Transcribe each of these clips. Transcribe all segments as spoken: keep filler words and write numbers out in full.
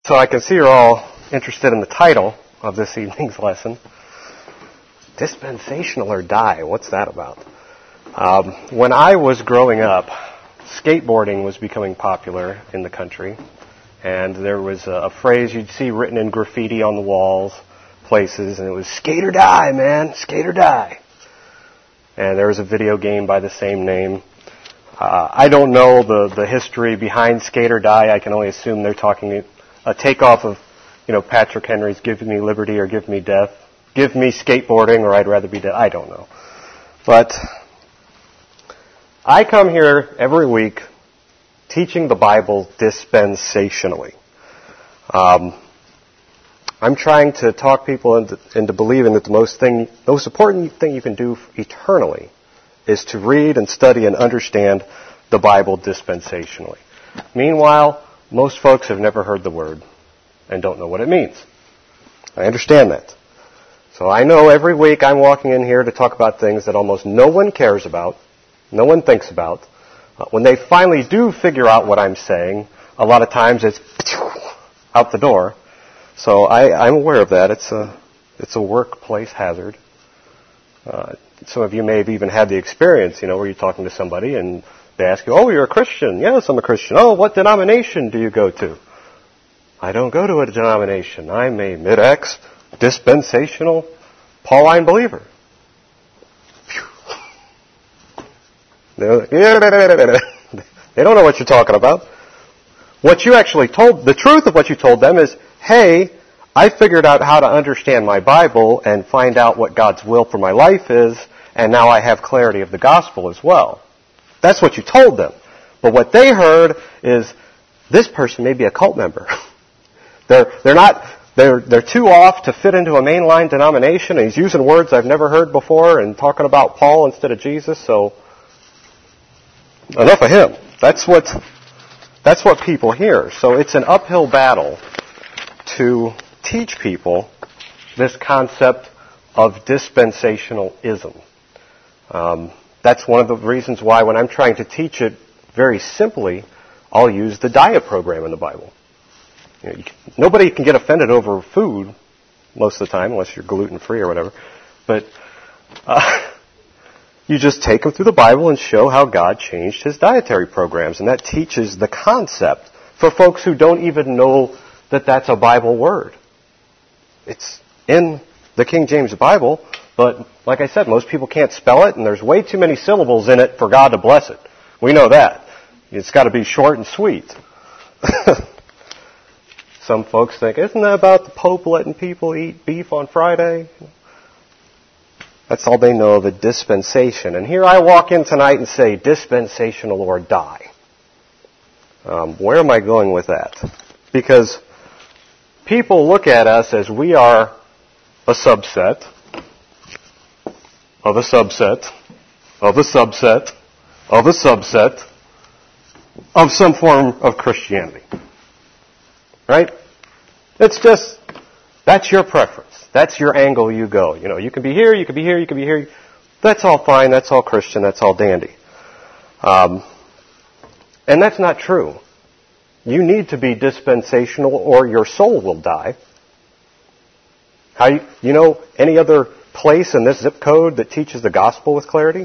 So I can see you're all interested in the title of this evening's lesson. Dispensational or die? What's that about? Um, when I was growing up, skateboarding was becoming popular in the country. And there was a, a phrase you'd see written in graffiti on the walls, places, and it was, skate or die, man, skate or die. And there was a video game by the same name. Uh, I don't know the, the history behind skate or die. I can only assume they're talking a takeoff of, you know, Patrick Henry's Give Me Liberty or Give Me Death. Give me skateboarding or I'd rather be dead. I don't know. But I come here every week teaching the Bible dispensationally. Um, I'm trying to talk people into, into believing that the most thing, most important thing you can do eternally is to read and study and understand the Bible dispensationally. Meanwhile, most folks have never heard the word and don't know what it means. I understand that. So I know every week I'm walking in here to talk about things that almost no one cares about, no one thinks about. Uh, when they finally do figure out what I'm saying, a lot of times it's out the door. So I, I'm aware of that. It's a, it's a workplace hazard. Uh, some of you may have even had the experience, you know, where you're talking to somebody and they ask you, oh, you're a Christian. Yes, I'm a Christian. Oh, what denomination do you go to? I don't go to a denomination. I'm a mid-ex, dispensational, Pauline believer. They don't know what you're talking about. What you actually told, the truth of what you told them is, hey, I figured out how to understand my Bible and find out what God's will for my life is, and now I have clarity of the gospel as well. That's what you told them. But what they heard is, this person may be a cult member. they're, they're not, they're, they're too off to fit into a mainline denomination, and he's using words I've never heard before and talking about Paul instead of Jesus, so enough of him. That's what, that's what people hear. So it's an uphill battle to teach people this concept of dispensationalism. Um, That's one of the reasons why when I'm trying to teach it very simply, I'll use the diet program in the Bible. You know, you can, nobody can get offended over food most of the time, unless you're gluten-free or whatever. But uh, you just take them through the Bible and show how God changed His dietary programs. And that teaches the concept for folks who don't even know that that's a Bible word. It's in the King James Bible. But, like I said, most people can't spell it, and there's way too many syllables in it for God to bless it. We know that. It's got to be short and sweet. Some folks think, isn't that about the Pope letting people eat beef on Friday? That's all they know of a dispensation. And here I walk in tonight and say, dispensational or die. Um, where am I going with that? Because people look at us as we are a subset of a subset, of a subset, of a subset, of some form of Christianity. Right? It's just, that's your preference. That's your angle you go. You know, you can be here, you can be here, you can be here. That's all fine, that's all Christian, that's all dandy. Um, and that's not true. You need to be dispensational or your soul will die. How you, you know any other place in this zip code that teaches the gospel with clarity?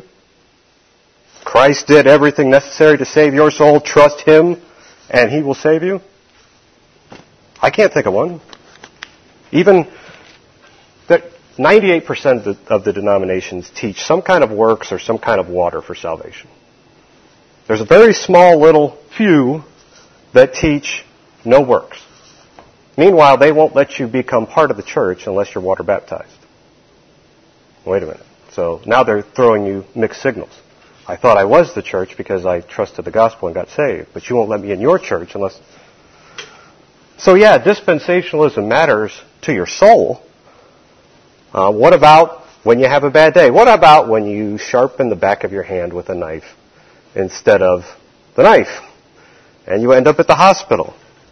Christ did everything necessary to save your soul. Trust Him, and He will save you. I can't think of one. Even that ninety-eight percent of the, of the denominations teach some kind of works or some kind of water for salvation. There's a very small little few that teach no works. Meanwhile, they won't let you become part of the church unless you're water baptized. Wait a minute. So now they're throwing you mixed signals. I thought I was the church because I trusted the gospel and got saved, but you won't let me in your church unless... So yeah, dispensationalism matters to your soul. Uh, what about when you have a bad day? What about when you sharpen the back of your hand with a knife instead of the knife and you end up at the hospital?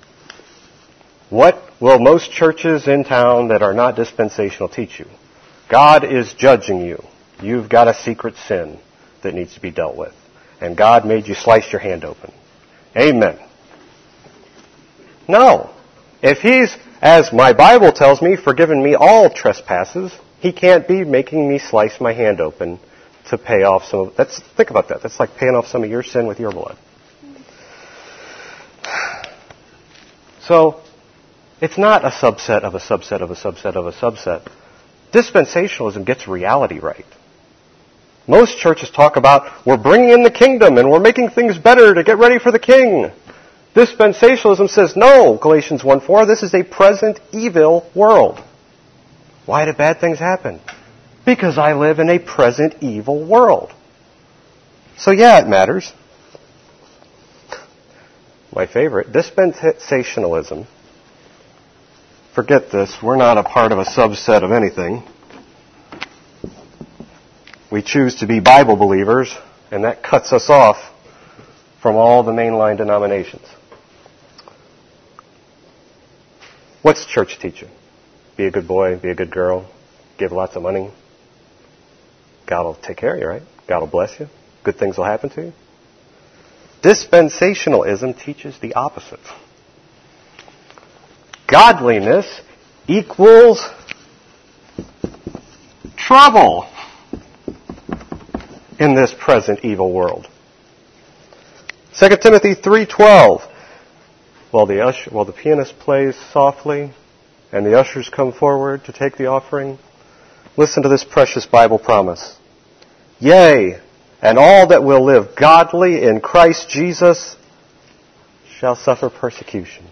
What will most churches in town that are not dispensational teach you? God is judging you. You've got a secret sin that needs to be dealt with. And God made you slice your hand open. Amen. No. If he's, as my Bible tells me, forgiven me all trespasses, he can't be making me slice my hand open to pay off some of, that's, think about that. That's like paying off some of your sin with your blood. So, it's not a subset of a subset of a subset of a subset. Dispensationalism gets reality right. Most churches talk about, we're bringing in the kingdom and we're making things better to get ready for the king. Dispensationalism says, no, Galatians one four, this is a present evil world. Why do bad things happen? Because I live in a present evil world. So yeah, it matters. My favorite, dispensationalism. Forget this, we're not a part of a subset of anything. We choose to be Bible believers, and that cuts us off from all the mainline denominations. What's church teaching? Be a good boy, be a good girl, give lots of money. God will take care of you, right? God will bless you. Good things will happen to you. Dispensationalism teaches the opposite. Godliness equals trouble in this present evil world. Second Timothy three twelve. While the usher, while the pianist plays softly and the ushers come forward to take the offering, listen to this precious Bible promise. Yea, and all that will live godly in Christ Jesus shall suffer persecution.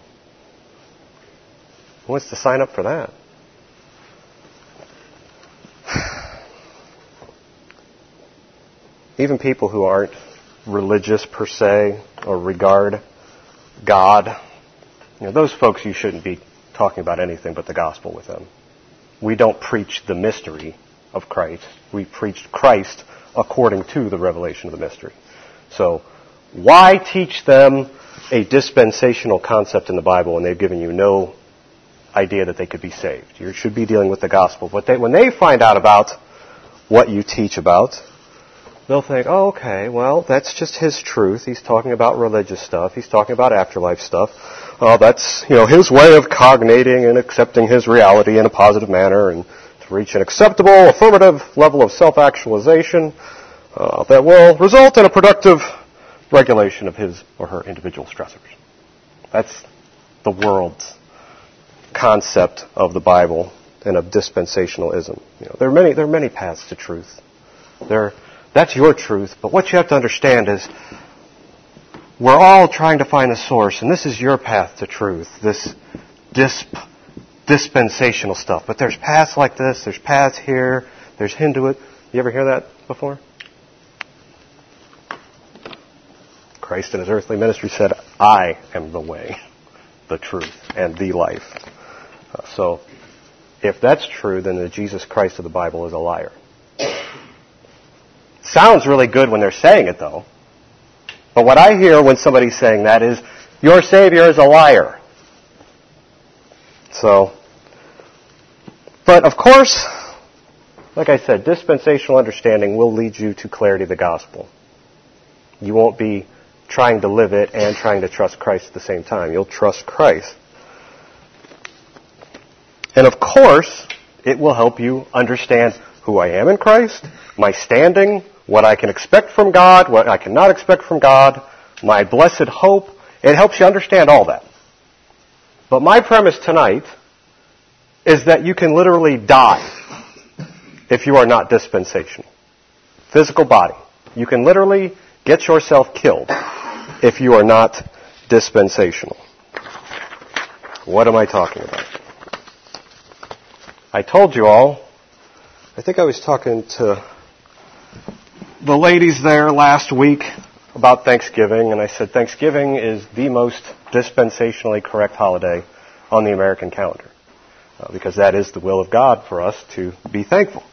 Who wants to sign up for that? Even people who aren't religious per se or regard God, you know, those folks you shouldn't be talking about anything but the gospel with them. We don't preach the mystery of Christ. We preach Christ according to the revelation of the mystery. So why teach them a dispensational concept in the Bible when they've given you no idea that they could be saved? You should be dealing with the gospel. But they, when they find out about what you teach about, they'll think, oh, okay, well, that's just his truth. He's talking about religious stuff. He's talking about afterlife stuff. Oh, that's, you know, his way of cognating and accepting his reality in a positive manner and to reach an acceptable, affirmative level of self-actualization uh, that will result in a productive regulation of his or her individual stressors. That's the world's concept of the Bible and of dispensationalism. You know, there are many, there are many paths to truth. There That's your truth, but what you have to understand is we're all trying to find a source, and this is your path to truth, this disp, dispensational stuff. But there's paths like this, there's paths here, there's Hinduism. You ever hear that before? Christ in his earthly ministry said, I am the way, the truth, and the life. Uh, so, if that's true, then the Jesus Christ of the Bible is a liar. Sounds really good when they're saying it, though. But what I hear when somebody's saying that is, your Savior is a liar. So, but of course, like I said, dispensational understanding will lead you to clarity of the gospel. You won't be trying to live it and trying to trust Christ at the same time. You'll trust Christ. And of course, it will help you understand who I am in Christ, my standing, what I can expect from God, what I cannot expect from God, my blessed hope. It helps you understand all that. But my premise tonight is that you can literally die if you are not dispensational. Physical body. You can literally get yourself killed if you are not dispensational. What am I talking about? I told you all, I think I was talking to the ladies there last week about Thanksgiving, and I said Thanksgiving is the most dispensationally correct holiday on the American calendar, uh, because that is the will of God for us to be thankful.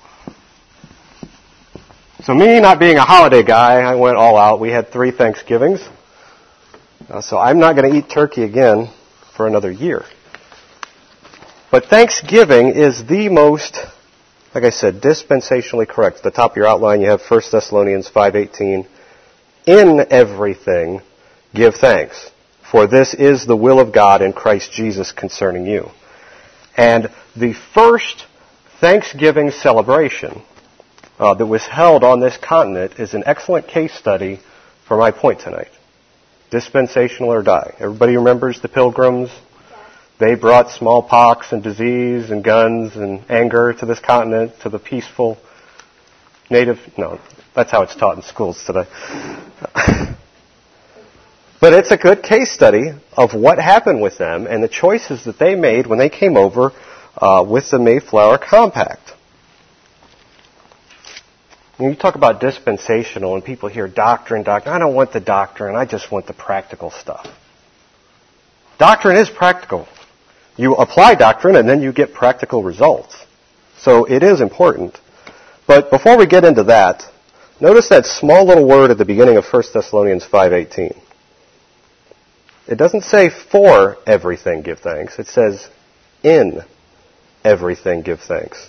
So me not being a holiday guy, I went all out. We had three Thanksgivings, uh, so I'm not going to eat turkey again for another year. But Thanksgiving is the most, like I said, dispensationally correct. At the top of your outline, you have First Thessalonians five eighteen. In everything, give thanks. for this is the will of God in Christ Jesus concerning you. And the first Thanksgiving celebration uh, that was held on this continent is an excellent case study for my point tonight. Dispensational or die. Everybody remembers the Pilgrims? They brought smallpox and disease and guns and anger to this continent, to the peaceful native... No, that's how it's taught in schools today. But it's a good case study of what happened with them and the choices that they made when they came over uh, with the Mayflower Compact. When you talk about dispensational and people hear doctrine, doctrine, I don't want the doctrine, I just want the practical stuff. Doctrine is practical. You apply doctrine and then you get practical results. So it is important. But before we get into that, notice that small little word at the beginning of First Thessalonians five eighteen. It doesn't say for everything give thanks. It says in everything give thanks.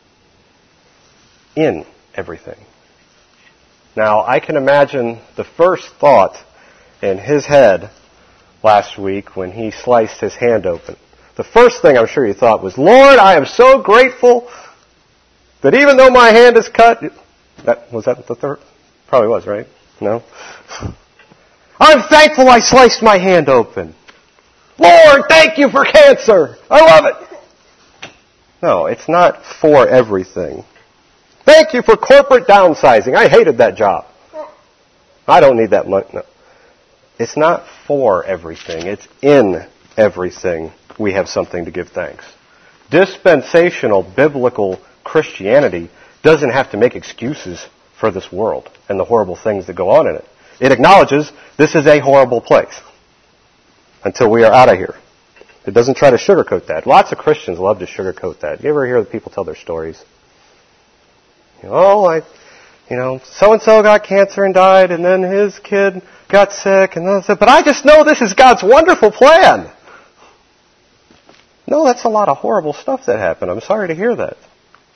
In everything. Now, I can imagine the first thought in his head last week when he sliced his hand open. The first thing I'm sure he thought was, Lord, I am so grateful that even though my hand is cut... That, was that the third? Probably was, right? No? I'm thankful I sliced my hand open. Lord, thank you for cancer. I love it. No, it's not for everything. Thank you for corporate downsizing. I hated that job. I don't need that money. No. It's not for everything. It's in everything we have something to give thanks. Dispensational biblical Christianity doesn't have to make excuses for this world and the horrible things that go on in it. It acknowledges this is a horrible place until we are out of here. It doesn't try to sugarcoat that. Lots of Christians love to sugarcoat that. You ever hear the people tell their stories? You know, oh, I, you know, so-and-so got cancer and died, and then his kid got sick, and then said, but I just know this is God's wonderful plan. No, that's a lot of horrible stuff that happened. I'm sorry to hear that.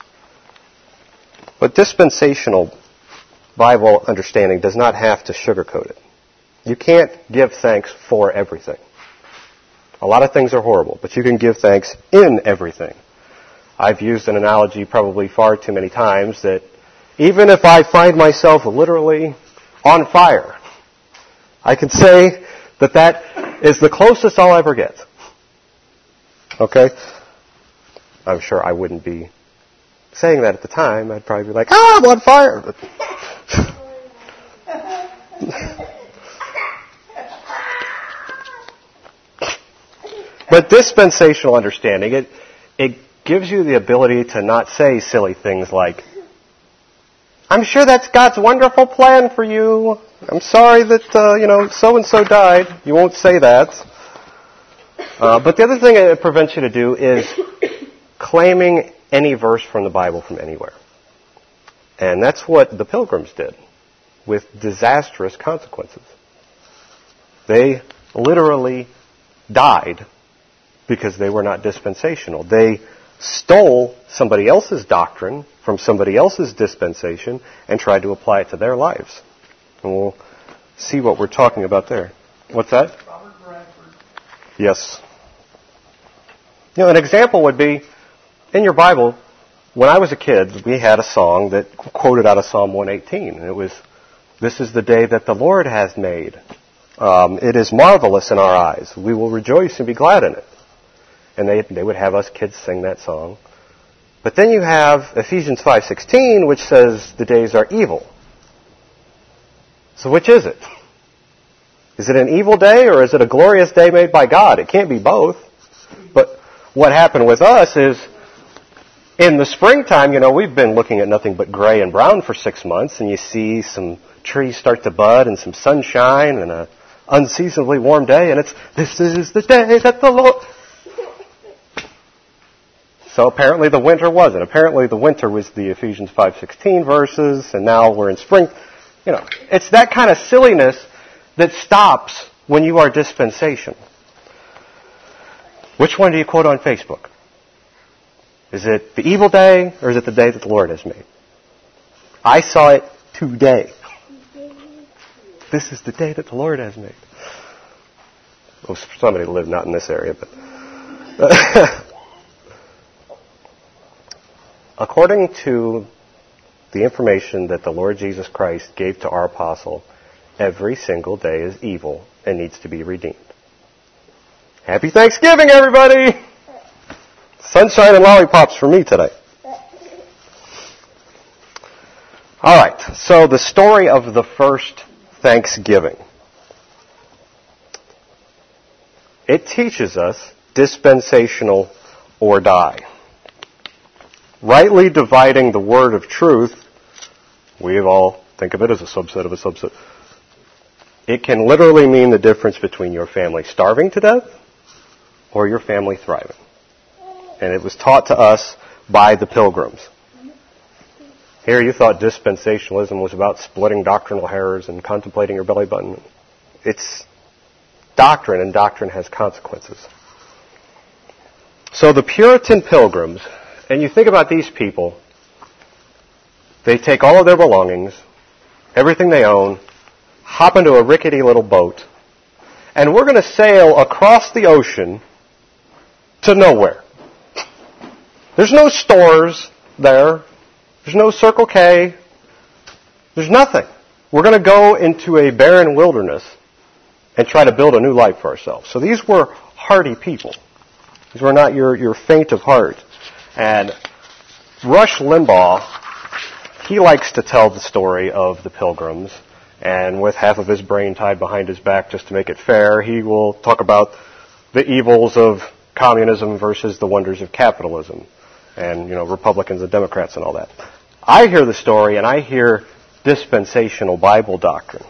But dispensational Bible understanding does not have to sugarcoat it. You can't give thanks for everything. A lot of things are horrible, but you can give thanks in everything. I've used an analogy probably far too many times that even if I find myself literally on fire, I can say that that is the closest I'll ever get. Okay? I'm sure I wouldn't be saying that at the time. I'd probably be like, ah, I'm on fire. But But dispensational understanding, it, it gives you the ability to not say silly things like, I'm sure that's God's wonderful plan for you. I'm sorry that, uh, you know, so-and-so died. You won't say that. Uh, but the other thing it prevents you to do is claiming any verse from the Bible from anywhere. And that's what the Pilgrims did with disastrous consequences. They literally died because they were not dispensational. They stole somebody else's doctrine from somebody else's dispensation and tried to apply it to their lives. And we'll see what we're talking about there. What's that? Robert Bradford. Yes. You know, an example would be, in your Bible, when I was a kid, we had a song that quoted out of Psalm one eighteen. And it was, this is the day that the Lord has made. Um, it is marvelous in our eyes. We will rejoice and be glad in it. And they they would have us kids sing that song. But then you have Ephesians five sixteen, which says the days are evil. So which is it? Is it an evil day or is it a glorious day made by God? It can't be both. But what happened with us is, in the springtime, you know, we've been looking at nothing but gray and brown for six months, and you see some trees start to bud and some sunshine and a unseasonably warm day, and it's, this is the day that the Lord... So apparently the winter wasn't. Apparently the winter was the Ephesians five sixteen verses, and now we're in spring. You know, it's that kind of silliness that stops when you are dispensation. Which one do you quote on Facebook? Is it the evil day, or is it the day that the Lord has made? I saw it today. This is the day that the Lord has made. Well, somebody lived not in this area, but according to the information that the Lord Jesus Christ gave to our apostle, every single day is evil and needs to be redeemed. Happy Thanksgiving, everybody! Sunshine and lollipops for me today. All right, so the story of the first Thanksgiving. It teaches us dispensational or die. Rightly dividing the word of truth, we all think of it as a subset of a subset. It can literally mean the difference between your family starving to death or your family thriving. And it was taught to us by the Pilgrims. Here you thought dispensationalism was about splitting doctrinal hairs and contemplating your belly button. It's doctrine, and doctrine has consequences. So the Puritan Pilgrims, and you think about these people, they take all of their belongings, everything they own, hop into a rickety little boat, and we're going to sail across the ocean to nowhere. There's no stores there. There's no Circle K. There's nothing. We're going to go into a barren wilderness and try to build a new life for ourselves. So these were hardy people. These were not your, your faint of heart. And Rush Limbaugh, he likes to tell the story of the Pilgrims. And with half of his brain tied behind his back just to make it fair, he will talk about the evils of communism versus the wonders of capitalism. And, you know, Republicans and Democrats and all that. I hear the story, and I hear dispensational Bible doctrine.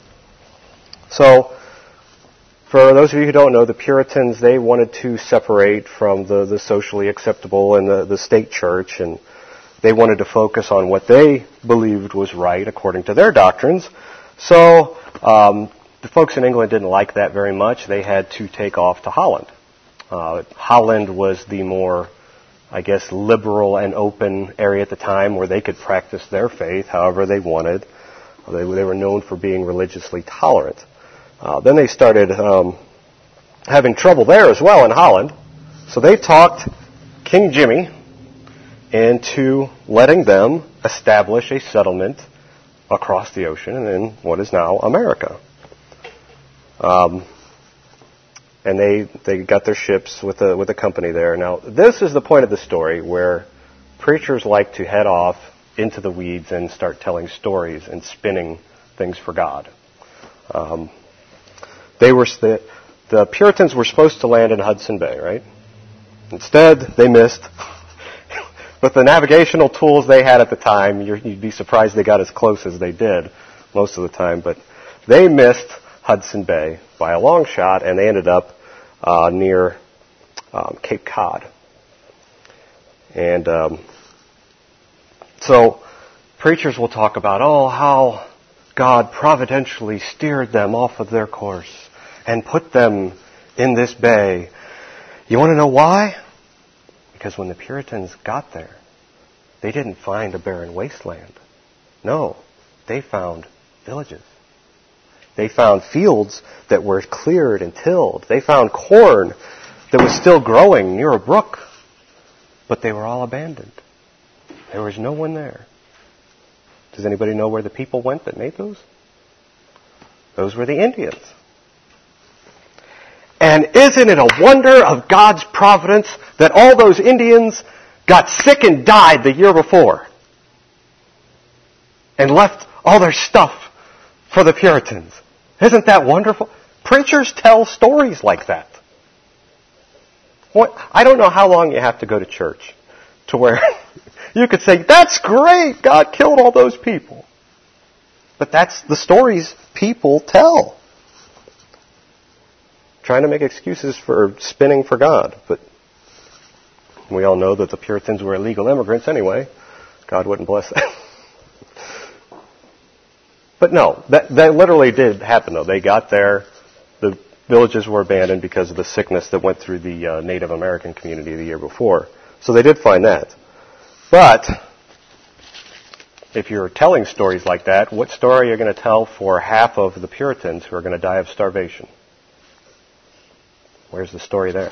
So, for those of you who don't know, the Puritans, they wanted to separate from the, the socially acceptable and the, the state church, and they wanted to focus on what they believed was right according to their doctrines. So, um, the folks in England didn't like that very much. They had to take off to Holland. Uh, Holland was the more, I guess, liberal and open area at the time where they could practice their faith however they wanted. They, they were known for being religiously tolerant. Uh, then they started um, having trouble there as well in Holland. So they talked King Jimmy into letting them establish a settlement across the ocean in what is now America. Um, and they they got their ships with a with a company there. Now, this is the point of the story where preachers like to head off into the weeds and start telling stories and spinning things for God. Um, they were the, the Puritans were supposed to land in Hudson Bay, right? Instead, they missed. With the navigational tools they had at the time, you're, you'd be surprised they got as close as they did most of the time. But they missed Hudson Bay by a long shot, and they ended up uh, near um, Cape Cod. And um, so preachers will talk about, oh, how God providentially steered them off of their course and put them in this bay. You want to know why? Because when the Puritans got there, they didn't find a barren wasteland. No, they found villages. They found fields that were cleared and tilled. They found corn that was still growing near a brook. But they were all abandoned. There was no one there. Does anybody know where the people went that made those? Those were the Indians. And isn't it a wonder of God's providence that all those Indians got sick and died the year before and left all their stuff for the Puritans? Isn't that wonderful? Preachers tell stories like that. What, I don't know how long you have to go to church to where you could say, that's great, God killed all those people. But that's the stories people tell. Trying to make excuses for spinning for God. But we all know that the Puritans were illegal immigrants anyway. God wouldn't bless that. But no, that, that literally did happen though. They got there, the villages were abandoned because of the sickness that went through the uh, Native American community the year before. So they did find that. But if you're telling stories like that, what story are you going to tell for half of the Puritans who are going to die of starvation? Where's the story there?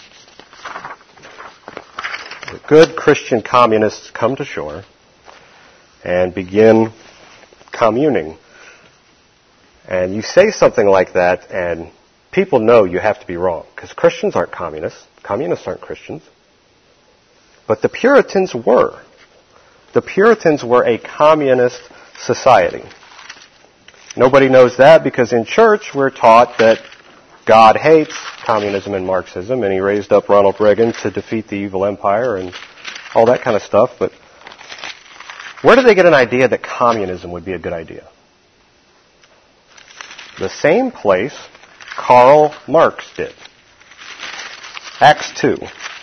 The good Christian communists come to shore and begin communing. And you say something like that, and people know you have to be wrong, because Christians aren't communists. Communists aren't Christians. But the Puritans were. The Puritans were a communist society. Nobody knows that because in church we're taught that God hates communism and Marxism, and he raised up Ronald Reagan to defeat the evil empire and all that kind of stuff. But where did they get an idea that communism would be a good idea? The same place Karl Marx did. Acts two.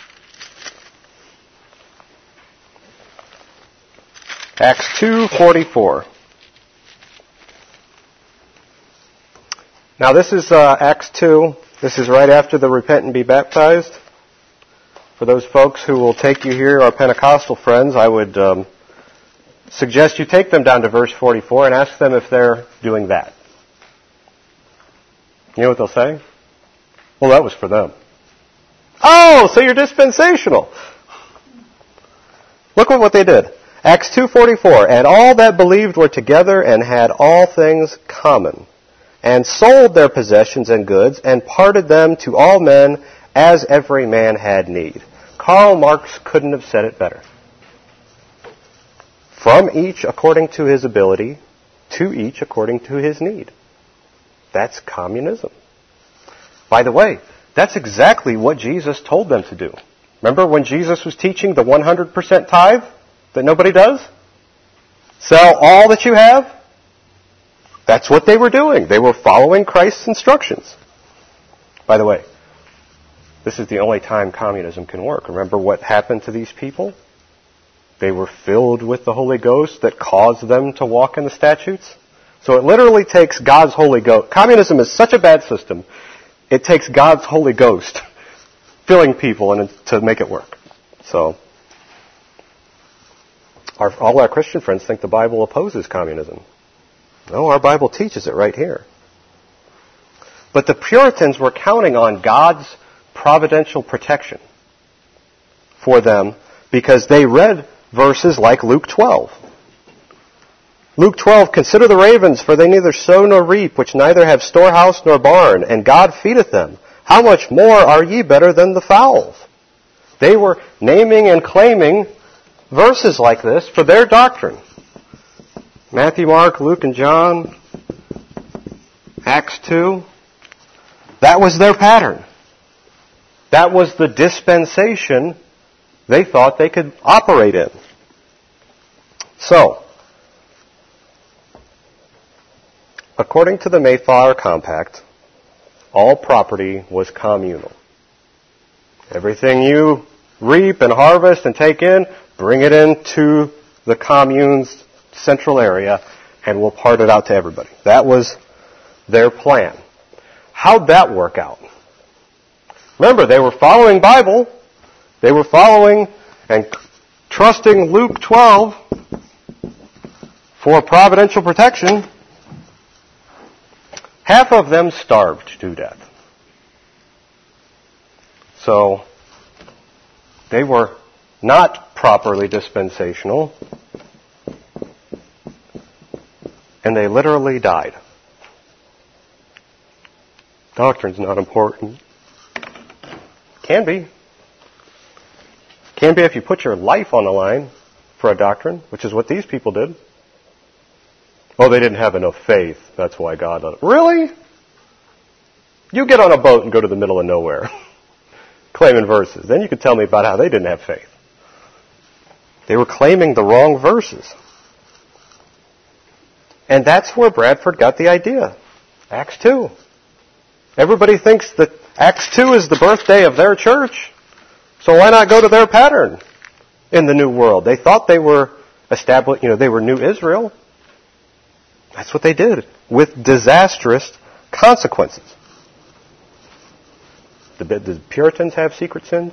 Acts two forty-four. Now this is uh, Acts two. This is right after the repent and be baptized. For those folks who will take you here, our Pentecostal friends, I would um, suggest you take them down to verse forty-four and ask them if they're doing that. You know what they'll say? Well, that was for them. Oh, so you're dispensational. Look at what they did. Acts two forty-four, and all that believed were together and had all things common, and sold their possessions and goods, and parted them to all men as every man had need. Karl Marx couldn't have said it better. From each according to his ability, to each according to his need. That's communism. By the way, that's exactly what Jesus told them to do. Remember when Jesus was teaching the one hundred percent tithe that nobody does? Sell all that you have? That's what they were doing. They were following Christ's instructions. By the way, this is the only time communism can work. Remember what happened to these people? They were filled with the Holy Ghost that caused them to walk in the statutes. So it literally takes God's Holy Ghost. Communism is such a bad system, it takes God's Holy Ghost filling people and to make it work. So, our, all our Christian friends think the Bible opposes communism. No, our Bible teaches it right here. But the Puritans were counting on God's providential protection for them because they read verses like Luke twelve. Luke twelve, consider the ravens, for they neither sow nor reap, which neither have storehouse nor barn, and God feedeth them. How much more are ye better than the fowls? They were naming and claiming verses like this for their doctrine. Matthew, Mark, Luke, and John, Acts two. That was their pattern. That was the dispensation they thought they could operate in. So, according to the Mayflower Compact, all property was communal. Everything you reap and harvest and take in, bring it into the commune's central area, and we'll part it out to everybody. That was their plan. How'd that work out? Remember, they were following Bible. They were following and trusting Luke twelve for providential protection. Half of them starved to death. So, they were not properly dispensational, and they literally died. Doctrine's not important. Can be. Can be if you put your life on the line for a doctrine, which is what these people did. Oh, they didn't have enough faith. That's why God... Really? You get on a boat and go to the middle of nowhere, claiming verses. Then you can tell me about how they didn't have faith. They were claiming the wrong verses. And that's where Bradford got the idea. Acts two. Everybody thinks that Acts two is the birthday of their church. So why not go to their pattern in the New World? They thought they were established, you know, they were New Israel. That's what they did, with disastrous consequences. Did the Puritans have secret sins?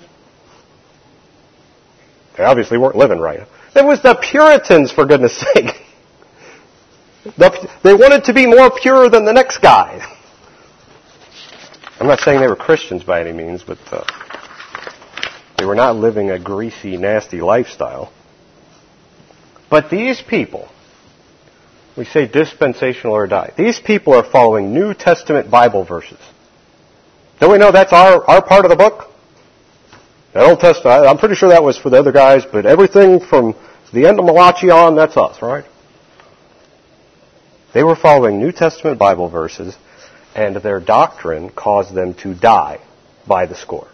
They obviously weren't living right. It was the Puritans, for goodness sake. The, they wanted to be more pure than the next guy. I'm not saying they were Christians by any means, but uh, they were not living a greasy, nasty lifestyle. But these people, we say dispensational or die, these people are following New Testament Bible verses. Don't we know that's our, our part of the book? The Old Testament, I'm pretty sure that was for the other guys, but everything from the end of Malachi on, that's us, right? They were following New Testament Bible verses, and their doctrine caused them to die by the score.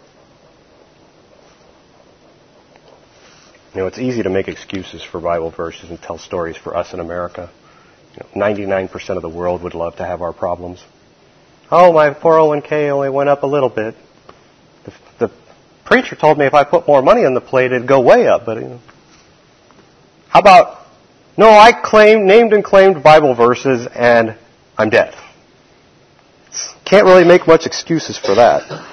You know, it's easy to make excuses for Bible verses and tell stories for us in America. You know, ninety-nine percent of the world would love to have our problems. Oh, my four oh one k only went up a little bit. The, the preacher told me if I put more money on the plate, it'd go way up. But you know, how about, no, I claimed, named and claimed Bible verses, and I'm dead. Can't really make much excuses for that.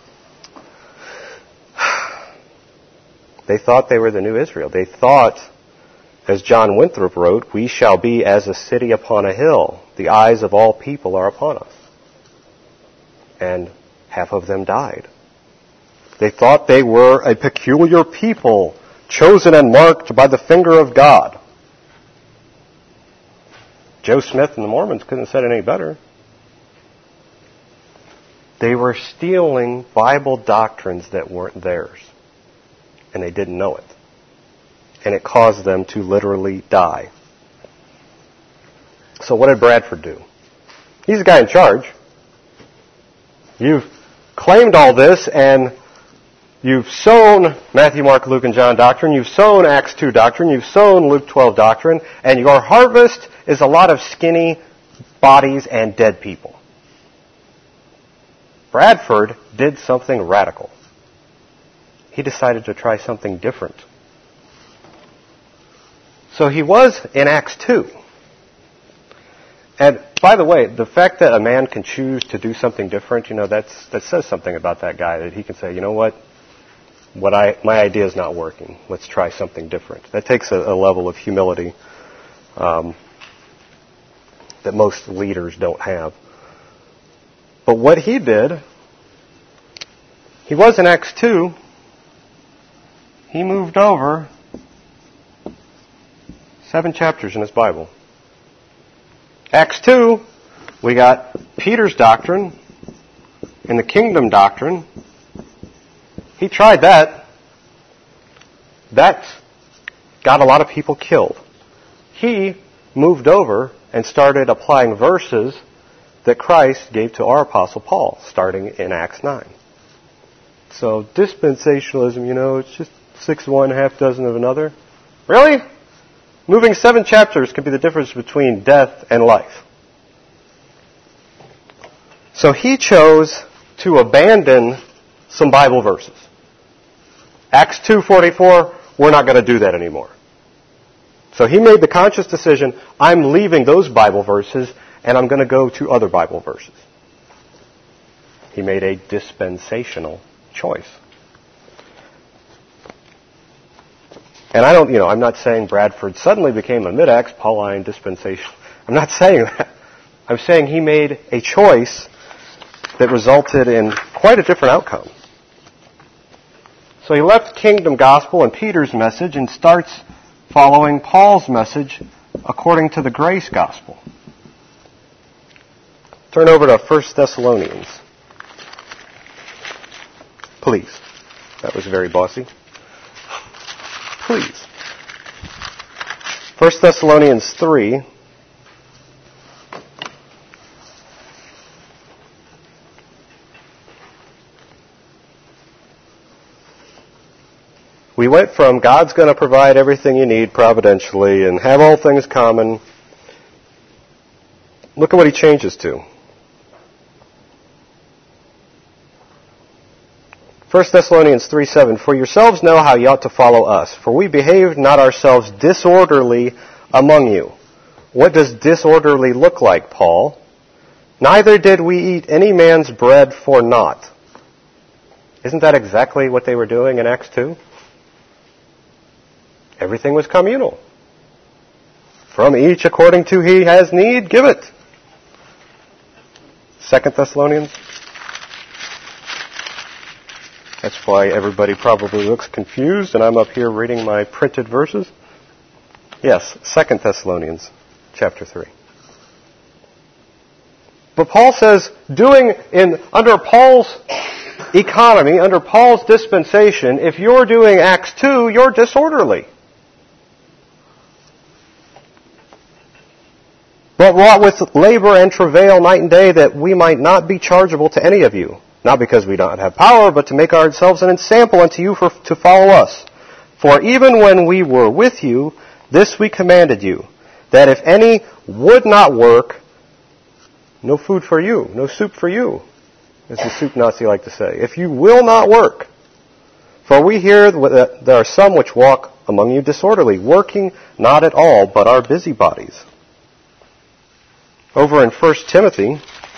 They thought they were the new Israel. They thought, as John Winthrop wrote, we shall be as a city upon a hill. The eyes of all people are upon us. And half of them died. They thought they were a peculiar people, chosen and marked by the finger of God. Joe Smith and the Mormons couldn't have said it any better. They were stealing Bible doctrines that weren't theirs. And they didn't know it. And it caused them to literally die. So what did Bradford do? He's the guy in charge. You've claimed all this, and you've sown Matthew, Mark, Luke, and John doctrine. You've sown Acts two doctrine. You've sown Luke twelve doctrine. And your harvest is a lot of skinny bodies and dead people. Bradford did something radical. He decided to try something different. So he was in Acts two. And by the way, the fact that a man can choose to do something different, you know, that's, that says something about that guy, that he can say, you know what, what I, my idea is not working. Let's try something different. That takes a, a level of humility um, that most leaders don't have. But what he did, he was in Acts two. He moved over seven chapters in his Bible. Acts two, we got Peter's doctrine and the kingdom doctrine. He tried that. That got a lot of people killed. He moved over and started applying verses that Christ gave to our Apostle Paul, starting in Acts nine. So dispensationalism, you know, it's just six of one, half dozen of another. Really? Moving seven chapters can be the difference between death and life. So he chose to abandon some Bible verses. Acts two forty-four, we're not going to do that anymore. So he made the conscious decision, I'm leaving those Bible verses and I'm going to go to other Bible verses. He made a dispensational choice. And I don't, you know, I'm not saying Bradford suddenly became a mid-Acts Pauline dispensation. I'm not saying that. I'm saying he made a choice that resulted in quite a different outcome. So he left kingdom gospel and Peter's message and starts following Paul's message according to the grace gospel. Turn over to First Thessalonians. Please. That was very bossy. Please. First Thessalonians three. We went from God's going to provide everything you need providentially and have all things common. Look at what he changes to. First Thessalonians three seven, for yourselves know how you ought to follow us, for we behaved not ourselves disorderly among you. What does disorderly look like, Paul? Neither did we eat any man's bread for naught. Isn't that exactly what they were doing in Acts two? Everything was communal. From each according to he has need, give it. Second Thessalonians. That's why everybody probably looks confused, and I'm up here reading my printed verses. Yes, Second Thessalonians chapter three. But Paul says, doing in under Paul's economy, under Paul's dispensation, if you're doing Acts two, you're disorderly. But wrought with labor and travail night and day, that we might not be chargeable to any of you. Not because we don't have power, but to make ourselves an ensample unto you for, to follow us. For even when we were with you, this we commanded you, that if any would not work, no food for you, no soup for you, as the soup Nazi like to say. If you will not work, for we hear that there are some which walk among you disorderly, working not at all, but are busybodies. Over in First Timothy,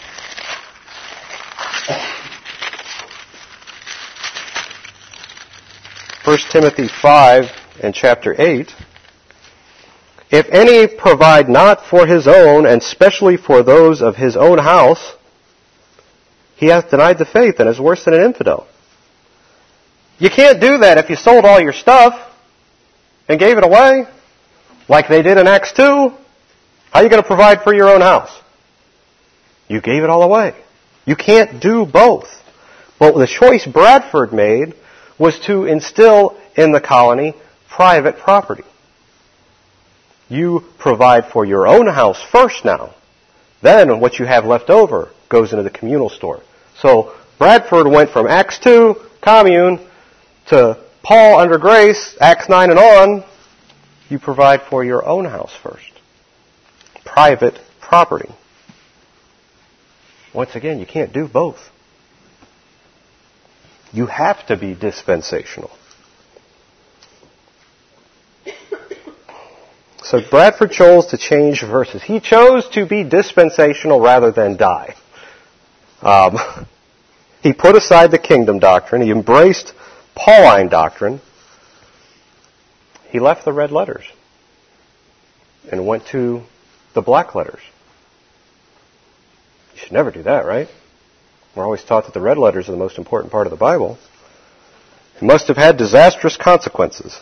First Timothy five and chapter eight, if any provide not for his own, and specially for those of his own house, he hath denied the faith and is worse than an infidel. You can't do that if you sold all your stuff and gave it away, like they did in Acts two. How are you going to provide for your own house? You gave it all away. You can't do both. But the choice Bradford made was to instill in the colony private property. You provide for your own house first now. Then what you have left over goes into the communal store. So Bradford went from Acts two, commune, to Paul under grace, Acts nine and on. You provide for your own house first. Private property. Once again, you can't do both. You have to be dispensational. So Bradford chose to change verses. He chose to be dispensational rather than die. Um, he put aside the kingdom doctrine. He embraced Pauline doctrine. He left the red letters and went to the black letters. You should never do that, right? We're always taught that the red letters are the most important part of the Bible. It must have had disastrous consequences.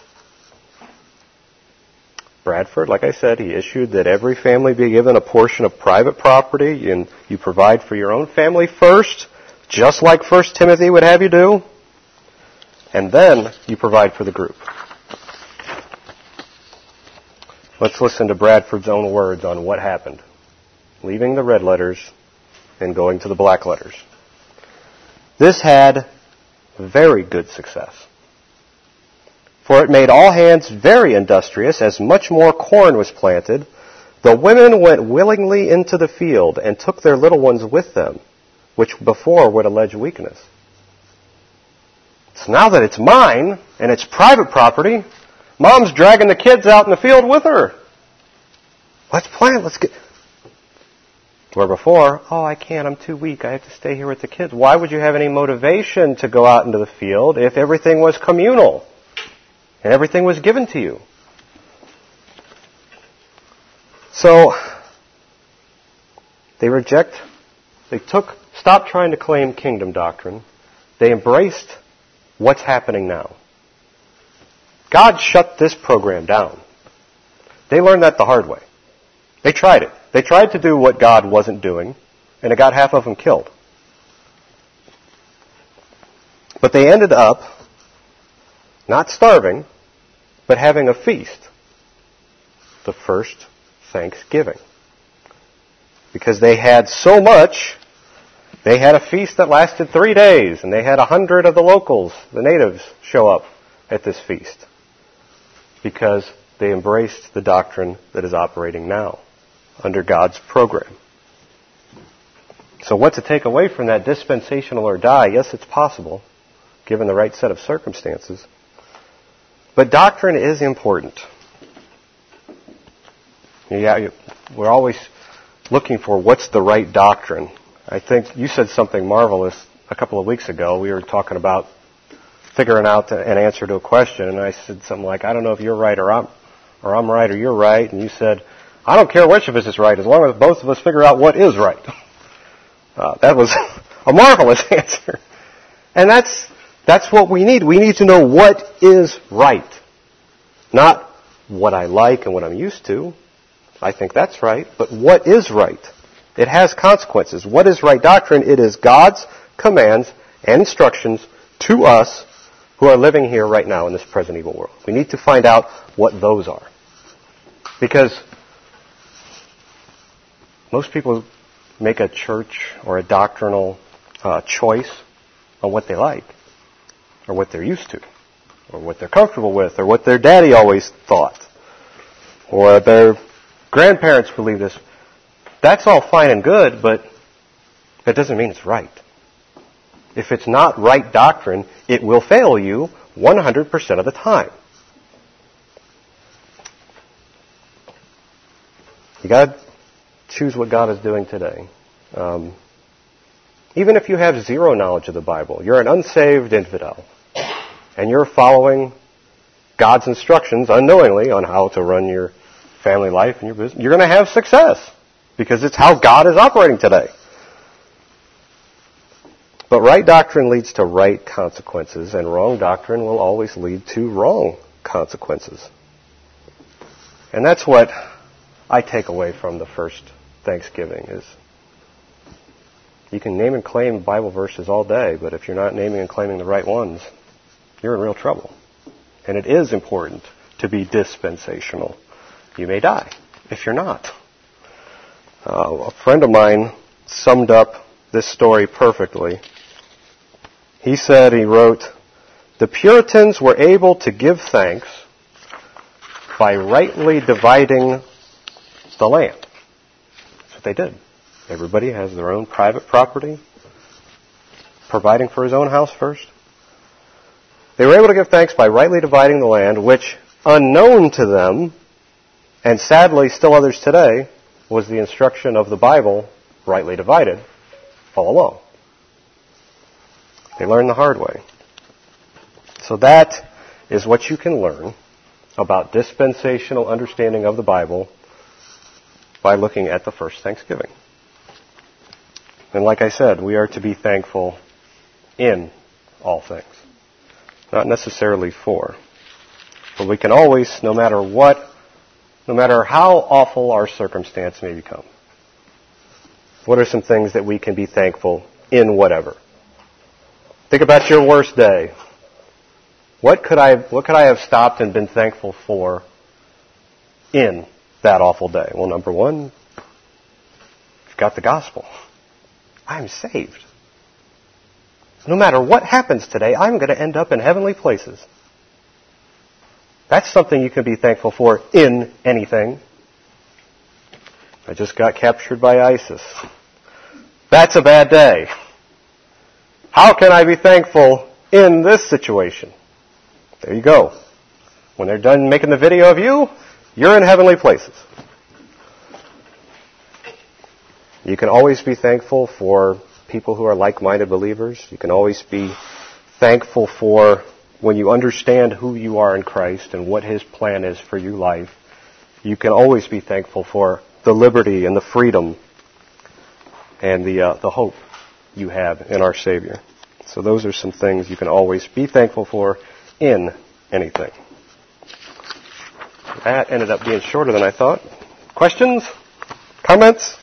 Bradford, like I said, he issued that every family be given a portion of private property, and you provide for your own family first, just like First Timothy would have you do, and then you provide for the group. Let's listen to Bradford's own words on what happened, leaving the red letters and going to the black letters. This had very good success. For it made all hands very industrious, as much more corn was planted. The women went willingly into the field and took their little ones with them, which before would allege weakness. So now that it's mine, and it's private property, Mom's dragging the kids out in the field with her. Let's plant, let's get... Where before, oh, I can't, I'm too weak, I have to stay here with the kids. Why would you have any motivation to go out into the field if everything was communal? And everything was given to you. So, they reject, they took, stopped trying to claim kingdom doctrine. They embraced what's happening now. God shut this program down. They learned that the hard way. They tried it. They tried to do what God wasn't doing, and it got half of them killed. But they ended up not starving, but having a feast. The first Thanksgiving. Because they had so much, they had a feast that lasted three days, and they had a hundred of the locals, the natives, show up at this feast. Because they embraced the doctrine that is operating now, under God's program. So what to take away from that dispensational or die? Yes, it's possible, given the right set of circumstances. But doctrine is important. Yeah, we're always looking for what's the right doctrine. I think you said something marvelous a couple of weeks ago. We were talking about figuring out an answer to a question, and I said something like, I don't know if you're right or I'm, or I'm right or you're right. And you said, I don't care which of us is right, as long as both of us figure out what is right. Uh, that was a marvelous answer. And that's That's what we need. We need to know what is right. Not what I like and what I'm used to. I think that's right. But what is right? It has consequences. What is right doctrine? It is God's commands and instructions to us who are living here right now in this present evil world. We need to find out what those are. Because most people make a church or a doctrinal uh, choice on what they like, or what they're used to, or what they're comfortable with, or what their daddy always thought, or their grandparents believe this. That's all fine and good, but that doesn't mean it's right. If it's not right doctrine, it will fail you one hundred percent of the time. You got to choose what God is doing today. Um, even if you have zero knowledge of the Bible, you're an unsaved infidel, and you're following God's instructions unknowingly on how to run your family life and your business, you're going to have success because it's how God is operating today. But right doctrine leads to right consequences, and wrong doctrine will always lead to wrong consequences. And that's what I take away from the first Thanksgiving is you can name and claim Bible verses all day, but if you're not naming and claiming the right ones, you're in real trouble. And it is important to be dispensational. You may die if you're not. Uh, a friend of mine summed up this story perfectly. He said, he wrote, "The Puritans were able to give thanks by rightly dividing the land." That's what they did. Everybody has their own private property, providing for his own house first. They were able to give thanks by rightly dividing the land, which, unknown to them, and sadly still others today, was the instruction of the Bible, rightly divided, all along. They learned the hard way. So that is what you can learn about dispensational understanding of the Bible by looking at the first Thanksgiving. And like I said, we are to be thankful in all things, not necessarily for. But we can always, no matter what, no matter how awful our circumstance may become, what are some things that we can be thankful in whatever? Think about your worst day. What could I, what could I have stopped and been thankful for in that awful day? Well, number one, you've got the gospel. I'm saved. No matter what happens today, I'm going to end up in heavenly places. That's something you can be thankful for in anything. I just got captured by ISIS. That's a bad day. How can I be thankful in this situation? There you go. When they're done making the video of you, you're in heavenly places. You can always be thankful for people who are like-minded believers. You can always be thankful for when you understand who you are in Christ and what His plan is for your life. You can always be thankful for the liberty and the freedom and the uh, the hope you have in our Savior. So those are some things you can always be thankful for in anything. That ended up being shorter than I thought. Questions? Comments?